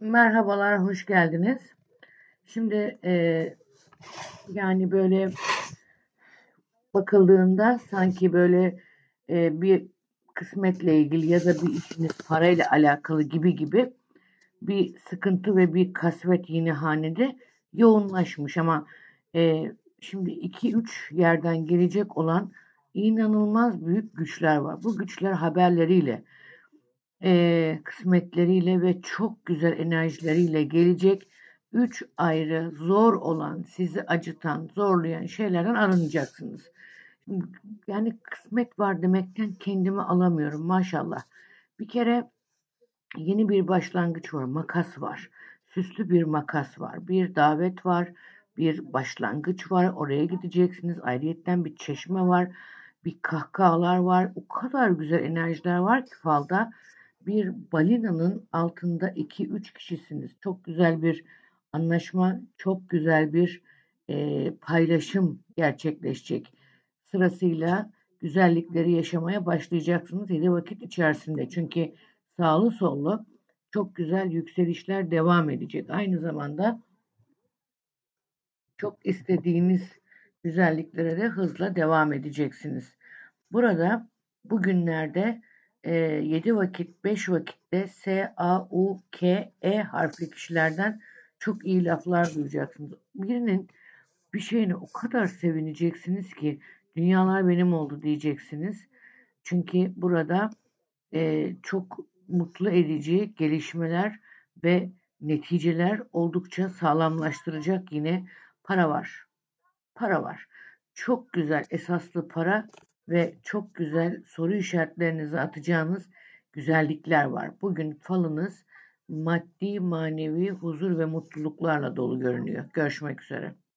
Merhabalar, hoş geldiniz. Şimdi yani böyle bakıldığında sanki böyle bir kısmetle ilgili ya da bir işiniz parayla alakalı gibi bir sıkıntı ve bir kasvet yine hanede yoğunlaşmış ama şimdi iki üç yerden gelecek olan inanılmaz büyük güçler var. Bu güçler haberleriyle, kısmetleriyle ve çok güzel enerjileriyle gelecek. Üç ayrı zor olan, sizi acıtan, zorlayan şeylerden arınacaksınız. Yani kısmet var demekten kendimi alamıyorum maşallah. Bir kere yeni bir başlangıç var, makas var. Süslü bir makas var, bir davet var, bir başlangıç var. Oraya gideceksiniz. Ayrıyetten bir çeşme var, bir kahkahalar var. O kadar güzel enerjiler var ki falda. Bir balinanın altında iki üç kişisiniz. Çok güzel bir anlaşma, çok güzel bir paylaşım gerçekleşecek. Sırasıyla güzellikleri yaşamaya başlayacaksınız 7 vakit içerisinde. Çünkü sağlı sollu çok güzel yükselişler devam edecek. Aynı zamanda çok istediğiniz güzelliklere de hızla devam edeceksiniz. Burada bugünlerde 7 vakit 5 vakitte S, A, U, K, E harfli kişilerden çok iyi laflar duyacaksınız. Birinin bir şeyine o kadar sevineceksiniz ki dünyalar benim oldu diyeceksiniz. Çünkü burada çok mutlu edici gelişmeler ve neticeler oldukça sağlamlaştıracak yine para var. Para var. Çok güzel esaslı para ve çok güzel soru işaretlerinizi atacağınız güzellikler var. Bugün falınız maddi manevi huzur ve mutluluklarla dolu görünüyor. Görüşmek üzere.